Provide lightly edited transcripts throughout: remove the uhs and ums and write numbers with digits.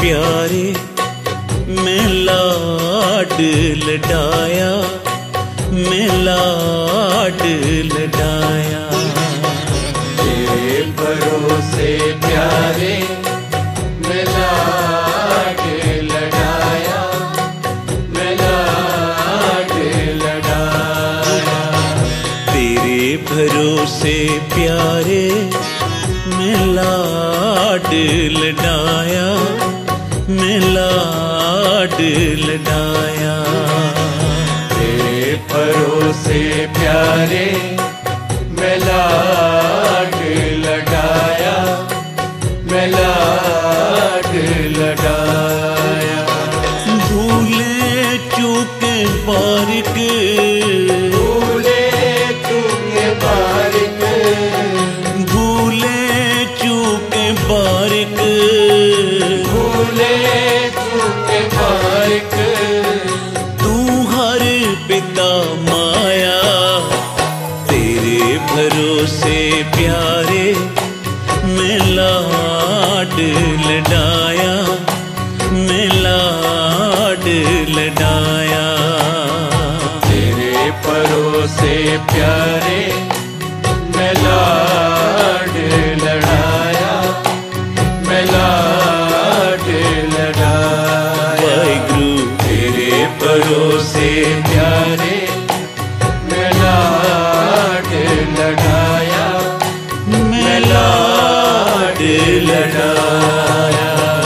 प्यारे मैं लाड लडाया, मैं लाड लडाया। तेरे भरोसे प्यारे मैं लाड लडाया, मैं लाड लडाया। तेरे भरोसे प्यारे मैं लाड लडाया, मैं लाड लडाया। तेरे भरोसे प्यारे मैं लाड लडाया, मैं लाड लडाया। भूले चूके बारिक, भूले चूके बारिक, भूले चूके बारिक, भूले चूके बारिक। तू हर पिता माया। तेरे भरोसे प्यारे मैं लाड लडाया, मैं लाड लडाया। तेरे भरोसे प्यारे मैं लाड लडाया, मैं लाड लडाया। वाहिगुरु तेरे भरोसे प्यारे मैं लाड लडाया, मैं लाड लडाया।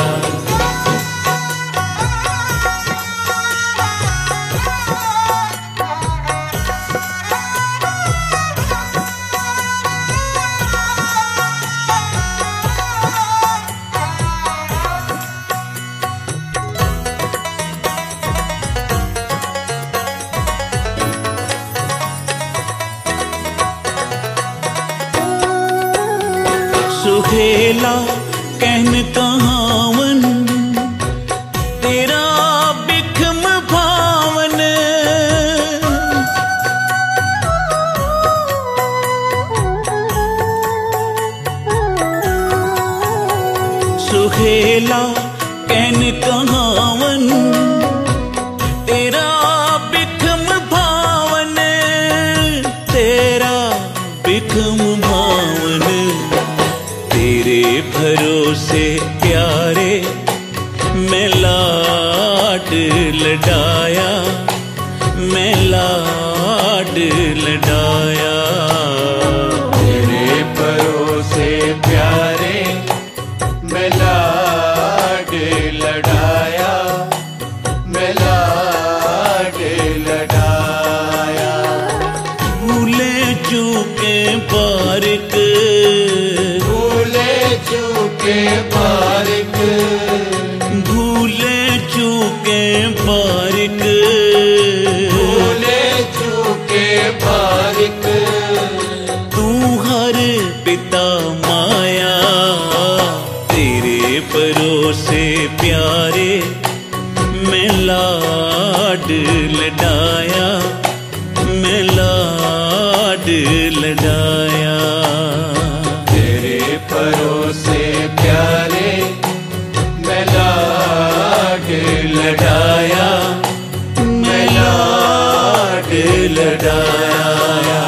सुहेला कहन कहावन, तेरा बिखम भावन। सुहेला कहन कहावन, तेरा बिखम भावन, तेरा बिखम भावन। तेरे भरोसे प्यारे मैं लाड लडाया, मैं लाड लडाया। तेरे भरोसे प्यारे मैं लाड लडाया, मैं लाड लडाया। भूले चूके बारिक, भूले चूके बारिक, भूले चूके बारिक, भूले चूके बारिक। तू हर पिता माया। तेरे भरोसे प्यारे मैं लाड लडाया, मैं लाड लडाया। तेरे भरोसे प्यारे मैं लाड लडाया, मैं लाड लडाया।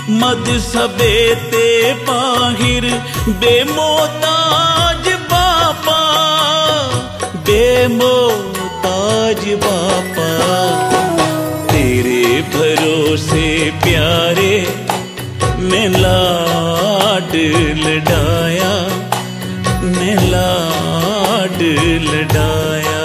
मद सबे ते बाहिर बेमोताज बापा, बेमोताज बापा। तेरे भरोसे प्यारे मैं लाड लडाया, मैं लाड लडाया।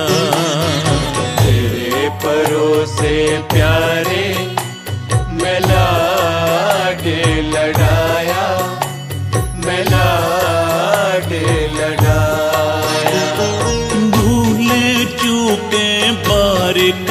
तेरे भरोसे प्यारे मैं लाड लडाया, मैं लाड लडाया। भूले चूके बारिक,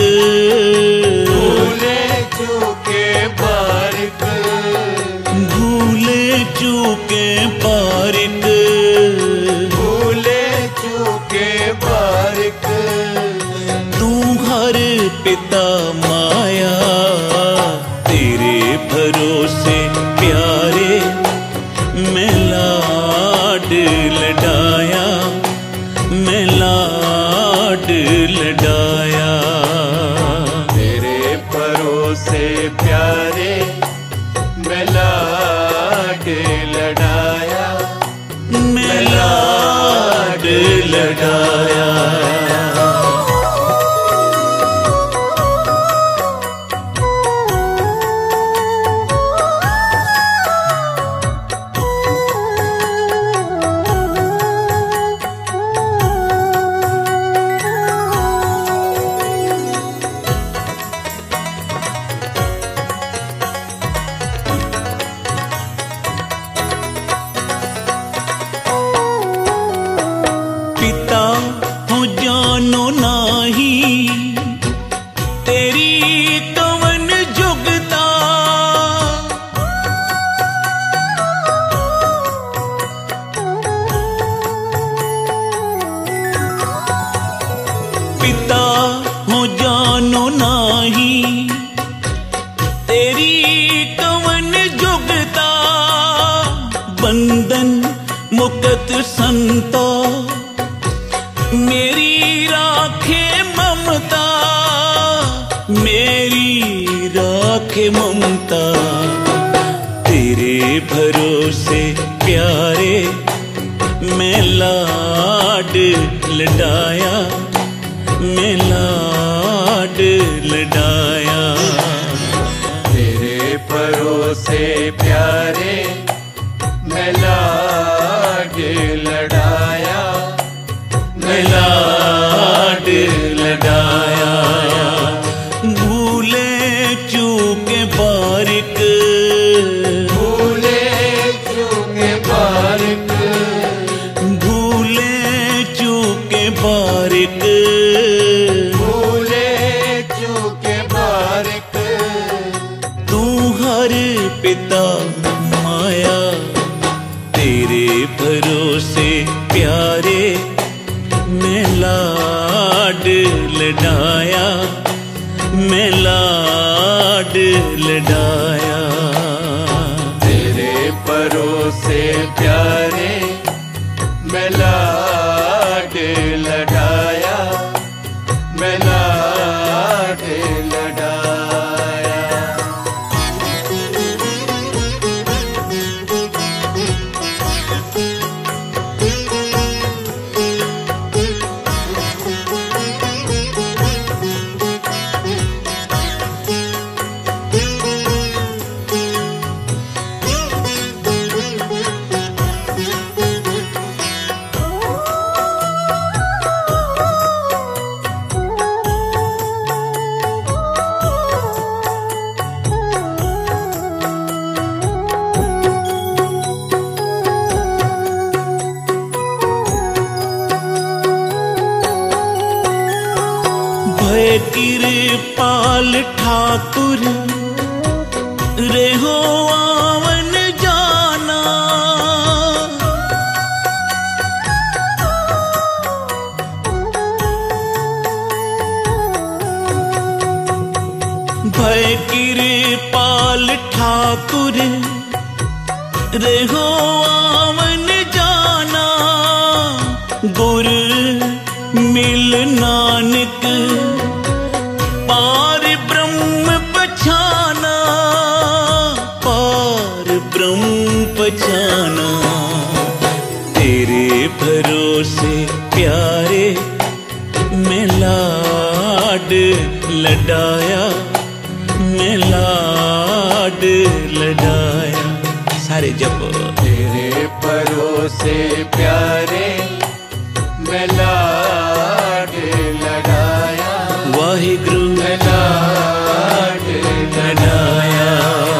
भूले चूके बारिक, भूले चूके बारिक, भूले चूके बारिक। तू हर पिता माया, तेरे भरोसे प्यारे मैं लाड लडाया, मैं लाड लडाया। तेरे भरोसे प्यारे मैं लाड लडाया, मैं लाड लडाया। पिता हो जानो नाही, तेरी कवन जुगता। पिता हो जानो नाही, तेरी कवन जुगता। बंधन मुक्त संता, मेरी राखे ममता, मेरी राखे ममता। तेरे भरोसे प्यारे मैं लाड लडाया, मैं लाड लडाया। तेरे भरोसे प्यारे मैं लाड लडाया, मैं लाड लडाया। भूले चूके बारिक, भूले चूके बारिक, भूले चूके बारिक, भूले चूके बारिक। तू हर पिता माया, तेरे भरोसे प्यारे मैं लाड लडाया, मैं लाड लडाया। तेरे भरोसे प्यारे मैं लाड लडाया, मैं लाड लडाया। भय कृपाल ठाकुर रेहो आवन जाना। भय कृपाल ठाकुर रेहो आवन जाना। गुर मिल नानक पार ब्रह्म पछाना, पार ब्रह्म पहचाना। तेरे भरोसे प्यारे मैं लाड लडाया, मैं लाड लडाया। सारे जप। तेरे भरोसे प्यारे मैं लाड लडाया, वाहिगुरु मैं लाड लडाया।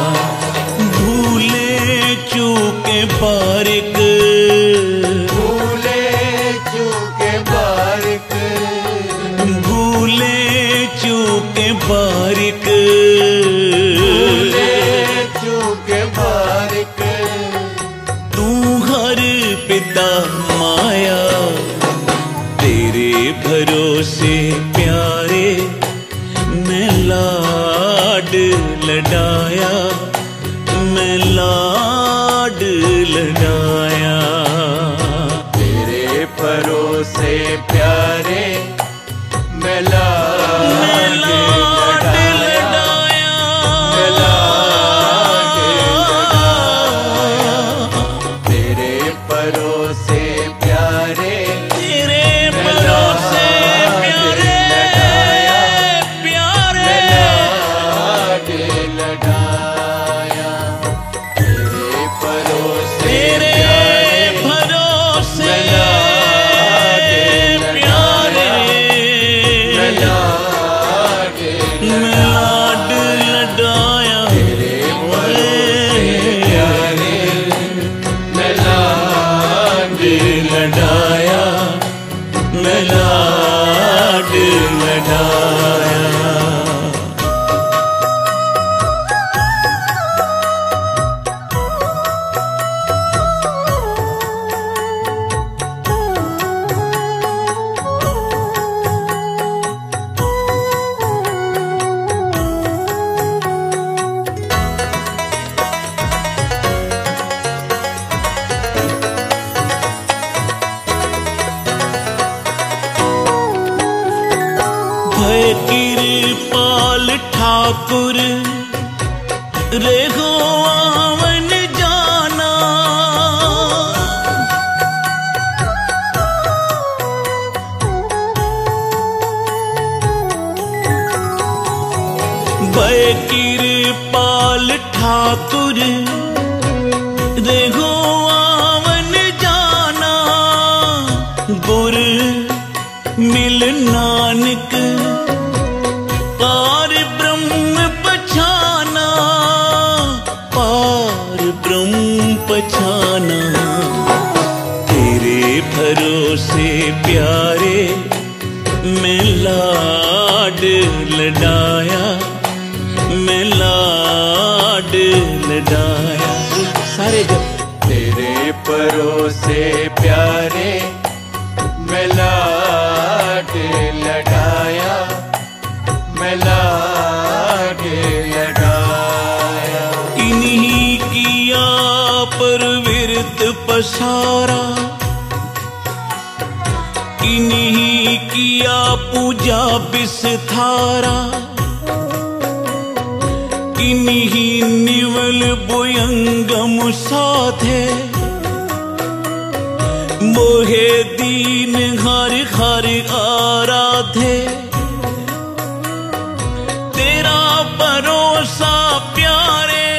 भूले चूके बारिक, भूले चूके बारिक, भूले चूके बारिक, भूले चूके बारिक। तू हर पिता माया, तेरे भरोसे प्यारे मैं लाड लडाया, मैं लाड लडाया। तेरे भरोसे प्यारे मैं लाड लडाया, मैं लाड लडाया। तेरे भरोसे प्यारे, तेरे भरोसे प्यारे प्यारे लाड लडाया। तेरे भरोसे तेरे भरोसे प्यारे मैं लाड मैं लाड लडाया। तेरे भरोसे प्यारे मैं लाड लडाया, मैं लाड लडाया। भय कृपाल ठाकुर रेहो आवन जाना। भय कृपाल ठाकुर रेहो आवन जाना। गुर मिल नानक पार ब्रह्म पहचाना, पार ब्रह्म पहचाना। तेरे भरोसे प्यारे मैं लाड लडाया, मैं लाड लडाया। सारे जप। तेरे भरोसे प्यारे मैं लाड लडाया, मैं लाड लडाया। इन्हीं किया परविरत पसारा, इन्हीं किया पूजा बिसथारा। इन्हीं निवल बुयंगम साधे, मोहे दीन हर हर आराधे। तेरा भरोसा प्यारे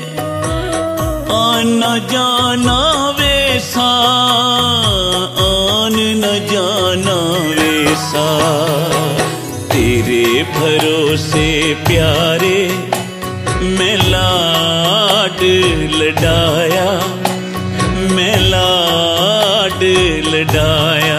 आन न जाना वैसा, आन न जाना वैसा। तेरे भरोसे प्यारे मैं लाड लडाया, मैं लाड लडाया।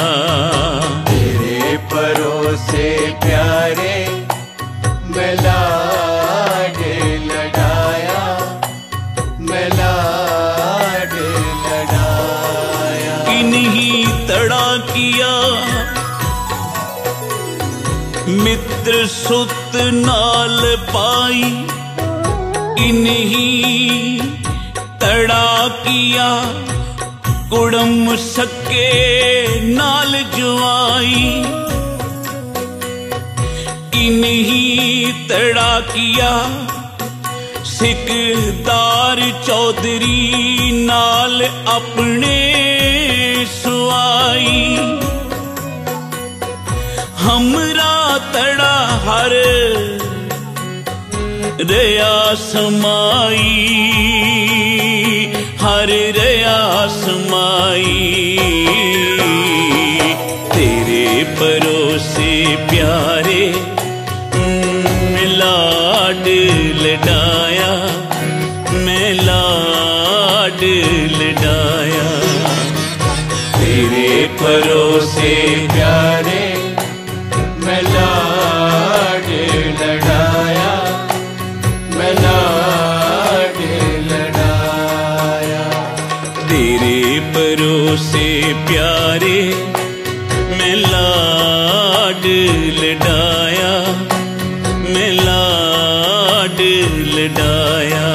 तेरे भरोसे प्यारे मैं लाड लडाया, मैं लाड लडाया। इन्हीं तड़ा किया मित्र सुत नाल पाई, इन्हीं तड़ा किया कुड़म सके नाल जुआई। इन्हीं तड़ा किया सिकदार 14 चौधरी नाल अपने सुआई, हमरा तड़ा हर रया समाई, हर रया समाई। तेरे भरोसे प्यारे मैं लाड लडाया, मैं लाड लडाया। तेरे भरोसे प्यारे मैं लाड लडाया, मैं लाड लडाया। तेरे भरोसे प्यारे मैं लाड लडाया, मैं लाड लडाया।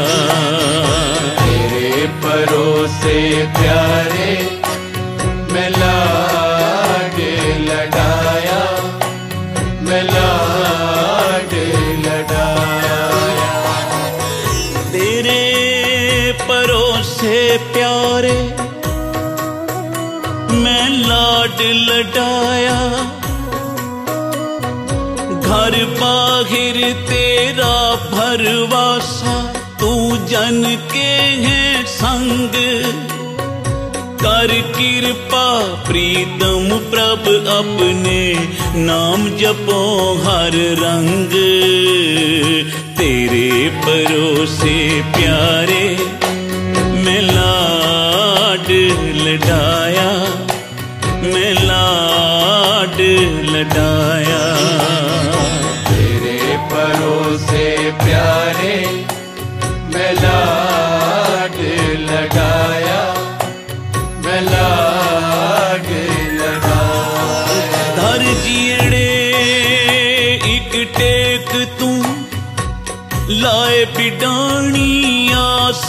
तेरे भरोसे प्यारे मैं लाड लडाया, मैं लाड लडाया। तेरे भरोसे प्यारे मैं लाड लडाया, घर बाहिर तेरा भरवासा, तू जन के है संग। कर कृपा प्रीतम प्रभ अपने, नाम जपो हर रंग। तेरे भरोसे प्यारे मैं लाड लडाया, मैं लाड लडाया। तेरे भरोसे प्यारे मैं लाड लडाया, मैं लाड लडाया। धर जीड़े एक टेक तू लाए बिडानी आस,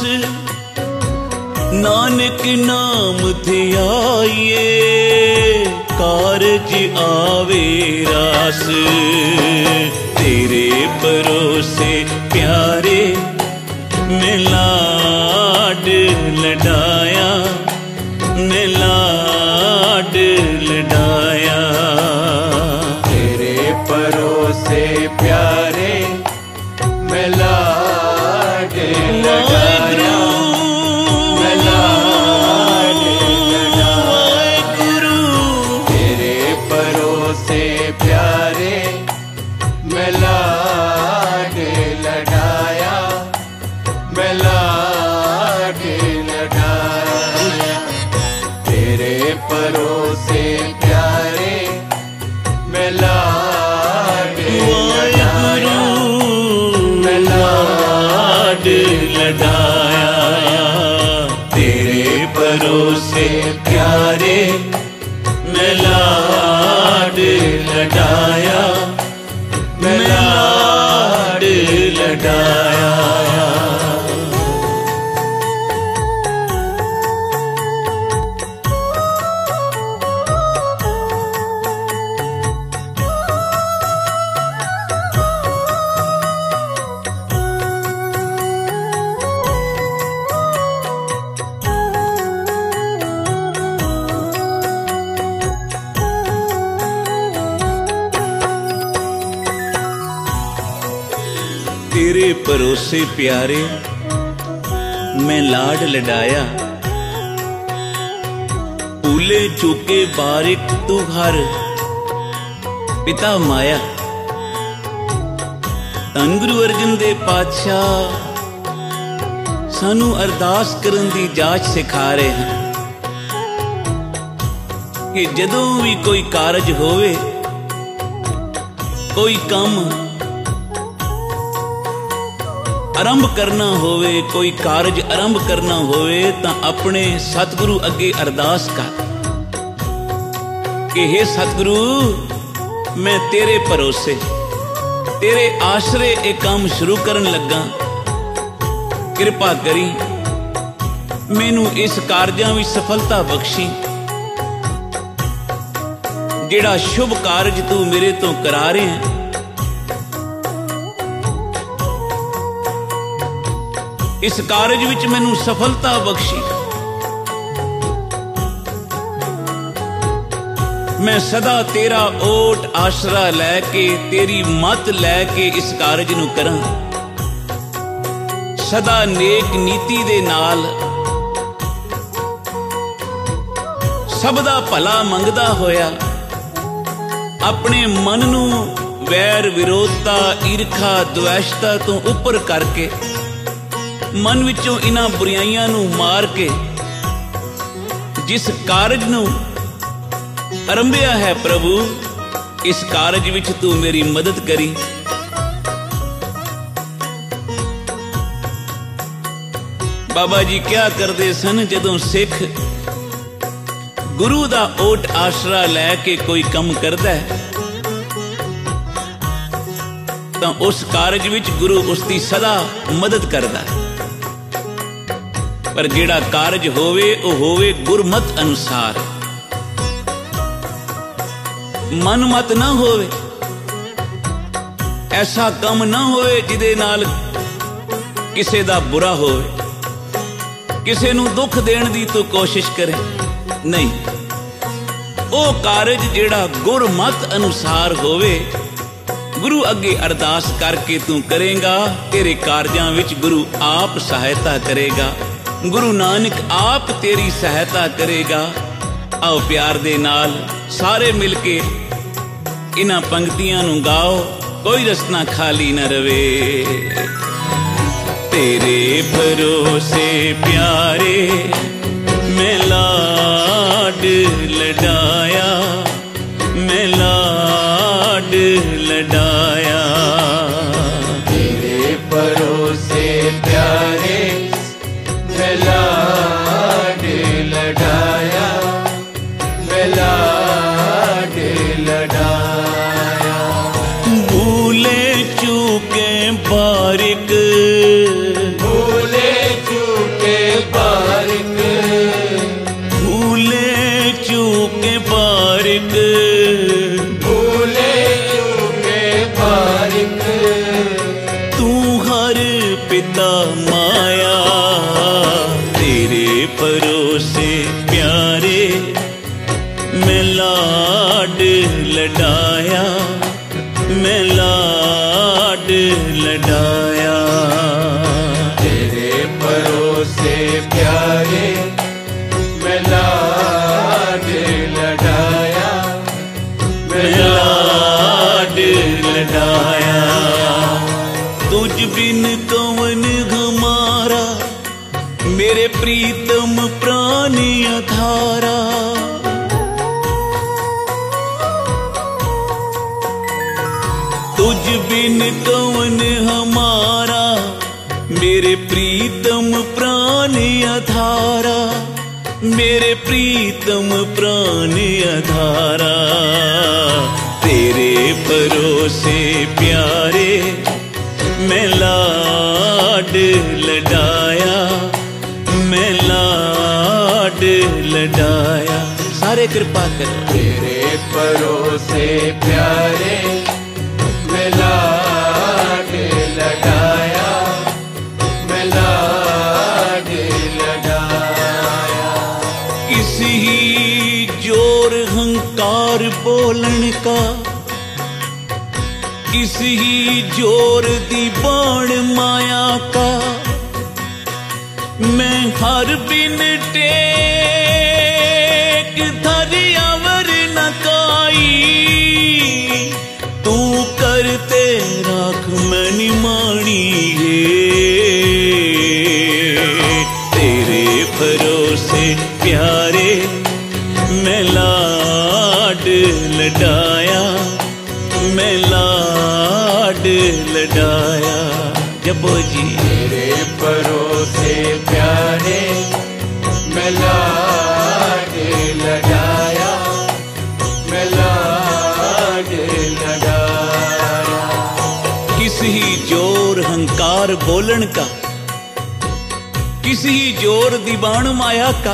नानक नाम थे आइए कारज आवे रास। तेरे भरोसे प्यारे मैं लाड लडाया, मैं लाड लडाया। तेरे भरोसे प्यारे मैं लाड लडाया, मैं लाड लडाया। तेरे भरोसे प्यारे मैं लाड लडाया, मैं लाड लडाया। तेरे भरोसे प्यारे मैं लाड लडाया, मैं लाड लडाया। तेरे भरोसे प्यारे मैं लाड लडाया, मैं लाड लडाया। तेरे भरोसे प्यारे मैं लाड लडाया, भूले चूके बारिक तू हर पिता माया। धन गुरु अर्जन दे पातशाह सानू अरदास करन दी जाच सिखा रहे हैं कि जदों भी कोई कारज होवे, कोई काम आरंभ करना होवे, कोई कारज आरंभ करना होवे तां अपने सतगुरु अगे अरदास कर कि हे सतगुरु मैं तेरे भरोसे तेरे आसरे एक काम शुरू करन लगा, कृपा करी मैनू इस कारजां विच सफलता बख्शी। जिहड़ा शुभ कारज तू मेरे तो करा रहे हैं इस कारज विच मैनू सफलता बख्शी। मैं सदा तेरा ओट आसरा लैके तेरी मत लैके इस कारज नू करां। सदा नेक नीति दे नाल सब दा भला मंगदा होया अपने मन नू वैर विरोधता ईर्खा द्वेषता तो उपर करके मन विचों इन्हां बुराइयां नू मार के जिस कारज नू आरंभिया है प्रभु, इस कारज विच तू मेरी मदद करी। बाबा जी क्या करते सन, जदों सिख गुरु दा ओट आसरा लैके कोई कम करदा है तां उस कारज विच गुरु उसकी सदा मदद करदा है। पर जिहड़ा कारज होवे वो होवे गुरमत अनुसार, मन मत ना होवे, ऐसा कम ना होवे जिदे नाल किसे दा बुरा होवे, किसे नू दुख देण दी तू कोशिश करे। नहीं, ओ कारज जेड़ा गुरमत अनुसार होवे, गुरु अगे अरदास करके तू करेगा, तेरे कारजां विच गुरु आप सहायता करेगा। गुरु नानक आप तेरी सहायता करेगा। आओ प्यार दे नाल सारे मिलके इन्हां पंक्तियां नू गाओ, कोई रस्ना खाली न रवे। तेरे भरोसे प्यारे मैं लाड लडाया, मैं लाड लडाया। तेरे भरोसे प्यारे मैं लाड लडाया, मैं लाड लडाया। भूले चूके बारिक, भूले चूके बारिक, भूले चूके बारिक, भूले चूके बारिक। तू हर पिता माया, तेरे भरोसे प्यारे मैं लाड लडाया, मैं लाड लडाया। तेरे भरोसे प्यारे मैं लाड लडाया, मैं लाड लडाया। तुझ बिन कौन हमारा, मेरे प्रीतम प्राण अधारा। तुझ बिन कौन हमारा, मेरे प्रीतम प्राण अधारा, मेरे प्रीतम प्राण अधारा। तेरे भरोसे प्यारे मैं लाड लडाया, मैं लाड लडाया। सारे कृपा कर। तेरे भरोसे प्यारे मैं लाड लडाया, मैं लाड लडाया। किसी जोर हंकार बोलन का, किसी जोर दी बाण माया का, मैं हर बिन टेक धरियावर न काई। तू करते राख मैनी मानी है, तेरे भरोसे प्यारे मैं लाड लडाया, मैं लाड लडाया। जपो जी। तेरे भरोसे प्यारे मैं लाड लडाया, मैं लाड लडाया। किसी जोर हंकार बोलन का, किसी जोर दीवान माया का।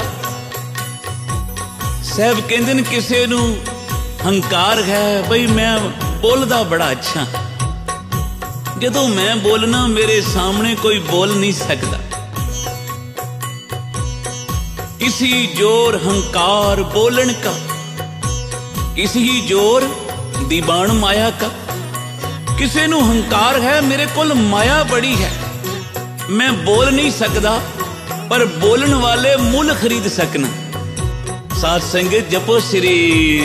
साहब कहंदे किसी नू हंकार है बई मैं बोलदा बड़ा अच्छा, जदों मैं बोलना मेरे सामने कोई बोल नहीं सकता। किसी जोर हंकार बोलन का, किसी जोर दीवान माया का। किसी नू हंकार है मेरे कोल माया बड़ी है, मैं बोल नहीं सकदा पर बोलन वाले मुल खरीद सकना। साध संगत जपो श्री।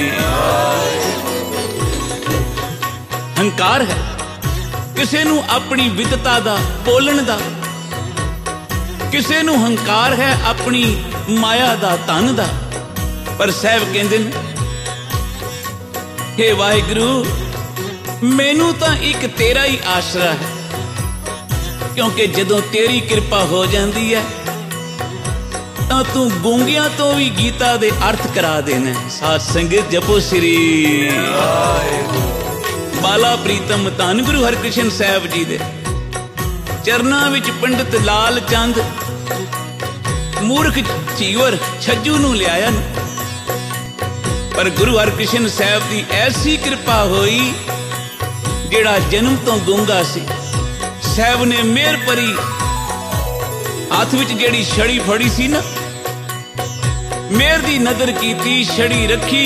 हंकार है किसी नू अपनी विदता दा बोलन दा, किसी नू हंकार है अपनी माया दा धन दा। पर साहब कहंदे ने हे वाहिगुरु मैनू तां एक तेरा ही आसरा है, क्योंकि जदों तेरी कृपा हो जाती है तां तू गूंगियां तो भी गीता दे अर्थ करा देना। साध संगत जपो श्री। बाला प्रीतम धन गुरु हरकृष्ण साहब जी दे चरना विच पंडित लाल चंद मूर्ख चीवर छज्जू नू लियाया, पर गुरु हरकृष्ण साहब की ऐसी कृपा हुई जेड़ा जन्म तो गूंगा सी। साहब ने मेहर परी हाथ विच जेड़ी छड़ी फड़ी सी ना, मेहर दी नजर कीती, छड़ी रखी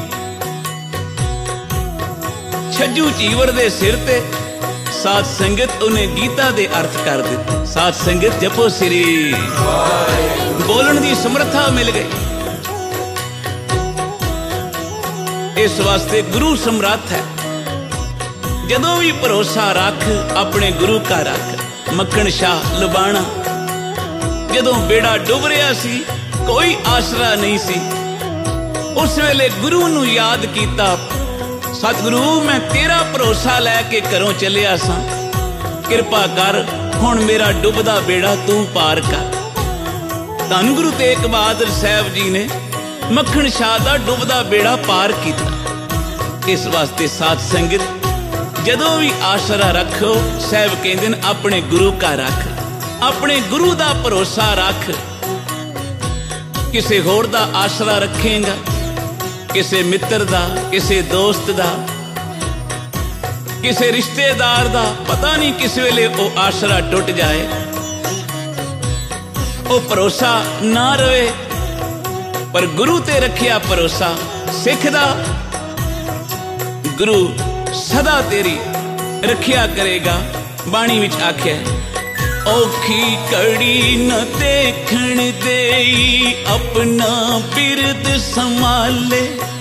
छज्जू चीवर दे सिर ते। साध संगत उन्हें गीता दे अर्थ कर दिते। साध संगत जपो श्री। बोलन दी समर्था मिल गई। इस वास्ते गुरु समर्थ है। जदों भी भरोसा रख अपने गुरु का रख। मक्खन शाह लुबाना जदों बेड़ा डुब रहा सी, कोई आसरा नहीं सी, उस वेले गुरु नू याद कीता, सतगुरु मैं तेरा भरोसा लैके घरों चलिया सा, कृपा कर हुण मेरा डुबदा बेड़ा तू पार कर। धन गुरु तेग बहादुर साहब जी ने मक्खन शाह दा डुबदा बेड़ा पार किया। इस वास्ते साध संगत जदों भी आसरा रखो, साहब कहंदे ने अपने गुरु का रख, अपने गुरु दा भरोसा रख। किसे होर दा आसरा रखेगा, किसे मित्र दा, किसे दोस्त दा, किसे रिश्तेदार दा, पता नहीं किस वेले वो आसरा टुट जाए, वो भरोसा ना रहे। पर गुरु ते रखिया भरोसा सिख दा, गुरु सदा तेरी रखिया करेगा। बाणी विच आख्या औखी कड़ी न देखण देई, अपना बिरद संभाले,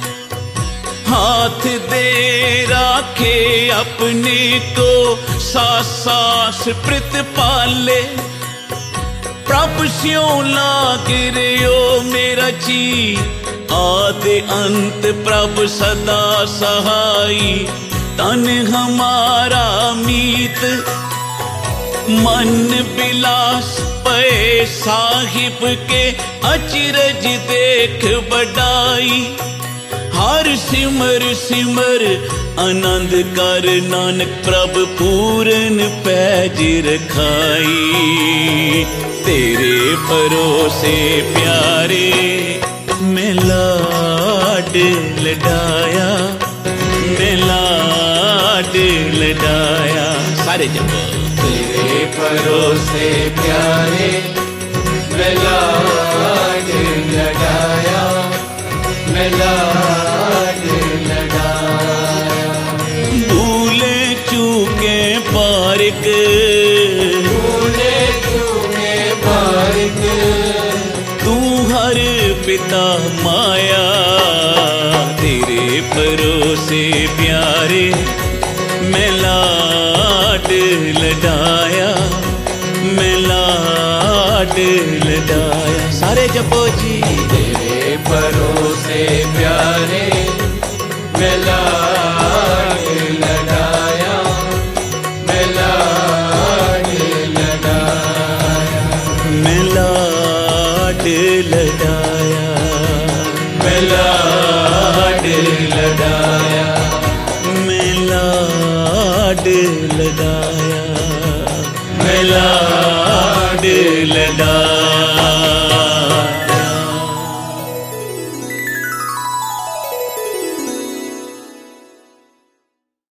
हाथ दे राखे अपने को, सास सास प्रित पाले। प्रभ स्यों लाग रहो मेरा जी, आदि अंत प्रभ सदा सहाई। तन हमारा मीत मन बिलास पे, साहिब के अचरज देख बढ़ाई। हर सिमर सिमर आनंद कर, नानक प्रभ पूरन पैज रखाई। तेरे भरोसे प्यारे मैं लाड लडाया, मैं लाड लडाया। सारे जब तेरे भरोसे प्यारे मैं लाड लडाया, मैं लाड लडाया। भूले चूके बारिक, भूले चूके बारिक, तू हर पिता माया। तेरे भरोसे प्यारे मैं लाड लडाया, मैं लाड लडाया। सारे जपो जी। तेरे भरोसे प्यारे मैं लाड लडाया, मैं लाड लडाया, मैं लाड लडाया, मैं लाड लडाया, मैं लाड लडाया, मैं लाड लडाया।